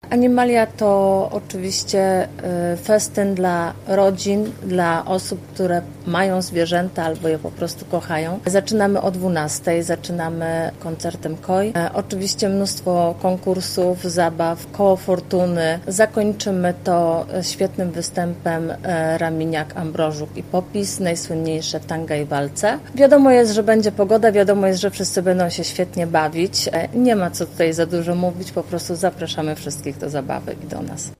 Animalia to oczywiście festyn dla rodzin, dla osób, które mają zwierzęta albo je po prostu kochają. Zaczynamy o 12:00, zaczynamy koncertem KOI. Oczywiście mnóstwo konkursów, zabaw, koło fortuny. Zakończymy to świetnym występem Raminiak, Ambrożuk i Popis, najsłynniejsze tanga i walce. Wiadomo jest, że będzie pogoda, wiadomo jest, że wszyscy będą się świetnie bawić. Nie ma co tutaj za dużo mówić, po prostu zapraszamy wszystkich do zabawy i do nas.